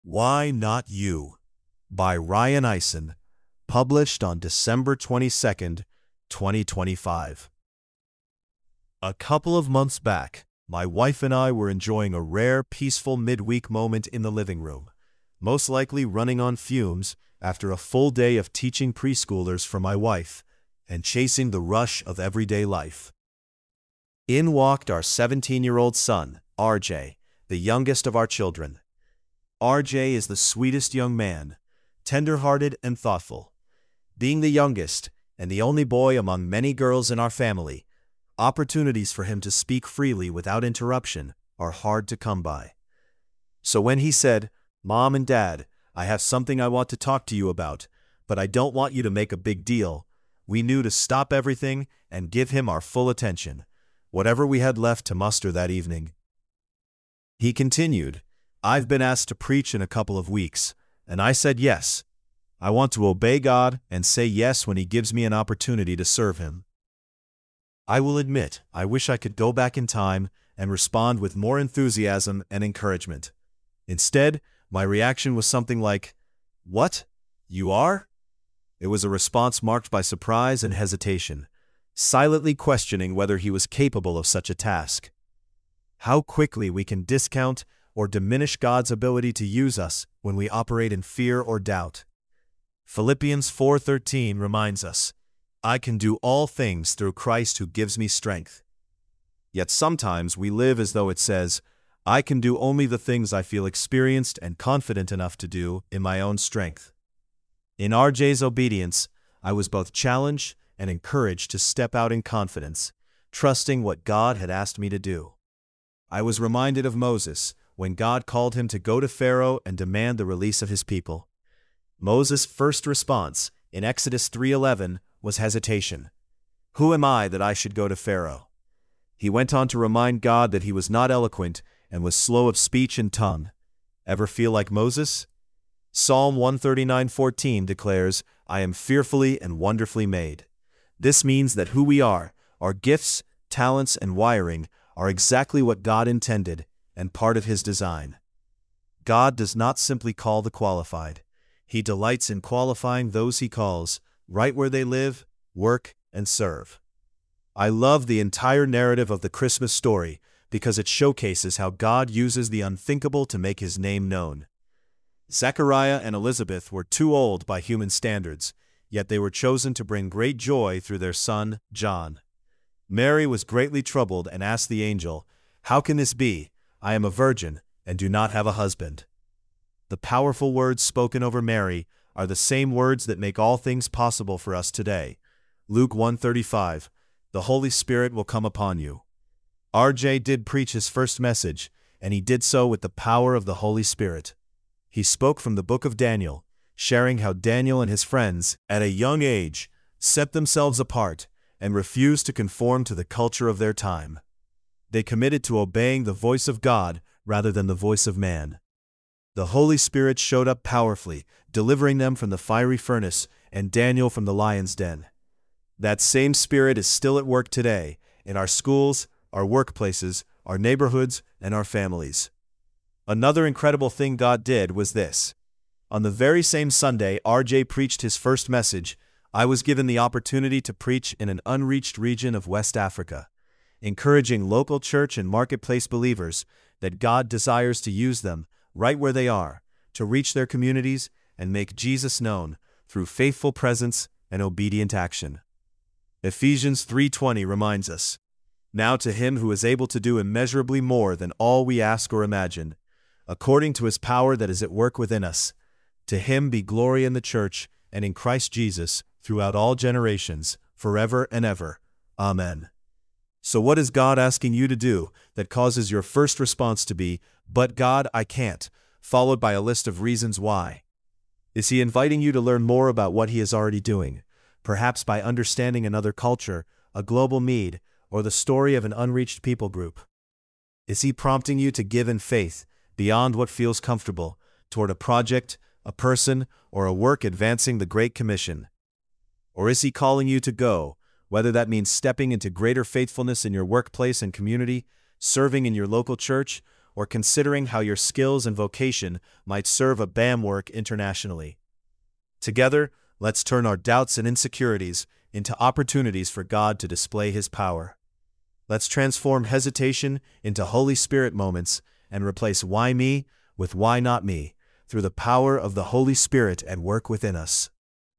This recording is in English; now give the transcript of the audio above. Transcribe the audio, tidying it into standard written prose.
Why Not You? By Ryan Eisen, published on December 22nd, 2025. A couple of months back, my wife and I were enjoying a rare, peaceful midweek moment in the living room, most likely running on fumes after a full day of teaching preschoolers for my wife and chasing the rush of everyday life. In walked our 17-year-old son, RJ, the youngest of our children. RJ is the sweetest young man, tender-hearted and thoughtful. Being the youngest and the only boy among many girls in our family, opportunities for him to speak freely without interruption are hard to come by. So when he said, "Mom and Dad, I have something I want to talk to you about, but I don't want you to make a big deal," we knew to stop everything and give him our full attention, whatever we had left to muster that evening. He continued, "I've been asked to preach in a couple of weeks, and I said yes. I want to obey God and say yes when He gives me an opportunity to serve Him. I will admit, I wish I could go back in time and respond with more enthusiasm and encouragement. Instead, my reaction was something like, 'What? You are?' It was a response marked by surprise and hesitation, silently questioning whether he was capable of such a task. How quickly we can discount or diminish God's ability to use us when we operate in fear or doubt. Philippians 4:13 reminds us, 'I can do all things through Christ who gives me strength.' Yet sometimes we live as though it says, 'I can do only the things I feel experienced and confident enough to do in my own strength.' In RJ's obedience, I was both challenged and encouraged to step out in confidence, trusting what God had asked me to do. I was reminded of Moses when God called him to go to Pharaoh and demand the release of his people. Moses' first response in Exodus 3:11 was hesitation. 'Who am I that I should go to Pharaoh?' He went on to remind God that he was not eloquent and was slow of speech and tongue. Ever feel like Moses? Psalm 139:14 declares, 'I am fearfully and wonderfully made.' This means that who we are, our gifts, talents, and wiring, are exactly what God intended and part of His design. God does not simply call the qualified. He delights in qualifying those He calls, right where they live, work, and serve. I love the entire narrative of the Christmas story because it showcases how God uses the unthinkable to make His name known. Zechariah and Elizabeth were too old by human standards, yet they were chosen to bring great joy through their son, John. Mary was greatly troubled and asked the angel, "How can this be? I am a virgin and do not have a husband." The powerful words spoken over Mary are the same words that make all things possible for us today. Luke 1:35, "The Holy Spirit will come upon you." RJ did preach his first message, and he did so with the power of the Holy Spirit. He spoke from the book of Daniel, sharing how Daniel and his friends, at a young age, set themselves apart and refused to conform to the culture of their time. They committed to obeying the voice of God rather than the voice of man. The Holy Spirit showed up powerfully, delivering them from the fiery furnace and Daniel from the lion's den. That same Spirit is still at work today in our schools, our workplaces, our neighborhoods, and our families. Another incredible thing God did was this. On the very same Sunday RJ preached his first message, I was given the opportunity to preach in an unreached region of West Africa, encouraging local church and marketplace believers that God desires to use them right where they are to reach their communities and make Jesus known through faithful presence and obedient action. Ephesians 3:20 reminds us, "Now to Him who is able to do immeasurably more than all we ask or imagine, according to His power that is at work within us, to Him be glory in the church and in Christ Jesus throughout all generations, forever and ever. Amen." So what is God asking you to do that causes your first response to be, "But God, I can't," followed by a list of reasons why? Is He inviting you to learn more about what He is already doing, perhaps by understanding another culture, a global need, or the story of an unreached people group? Is He prompting you to give in faith, beyond what feels comfortable, toward a project, a person, or a work advancing the Great Commission? Or is He calling you to go, whether that means stepping into greater faithfulness in your workplace and community, serving in your local church, or considering how your skills and vocation might serve a BAM work internationally. Together, let's turn our doubts and insecurities into opportunities for God to display His power. Let's transform hesitation into Holy Spirit moments and replace why me with why not me through the power of the Holy Spirit at work within us.